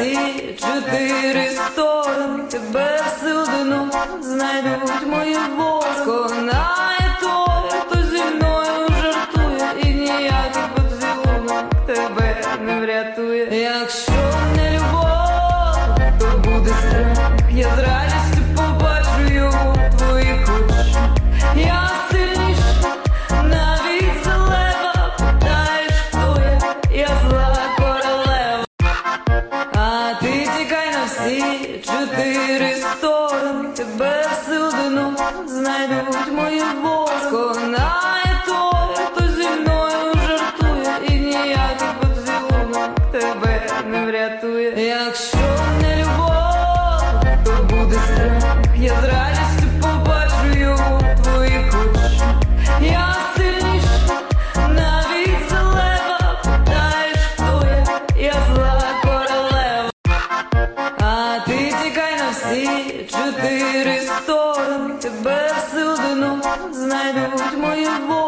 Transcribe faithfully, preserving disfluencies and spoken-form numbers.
всі чотири сторони, тебе всюдину знайдуть мої воли. Сконає той, хто зі мною жартує, і ніякий поцілунок тебе не врятує. Якщо не любов, то буде страх, я з радістю побачу його в твоїх очах. Я сильніша, навіть за лева, питаєш, хто я, я зла королева. А ти тікай на всі чотири сторони, тебе всюдину знайдуть мої воли. Сконає той, хто зі мною жартує, і ніякий поцілунок тебе не врятує. Якщо не любов, то буде страх, я з радістю побачу його в твоїх очах. Я сильніша, навіть за лева, питаєш, хто я, я зла королева. А ти тікай на всі чотири сторони, тебе всюдину знайдуть мої воли.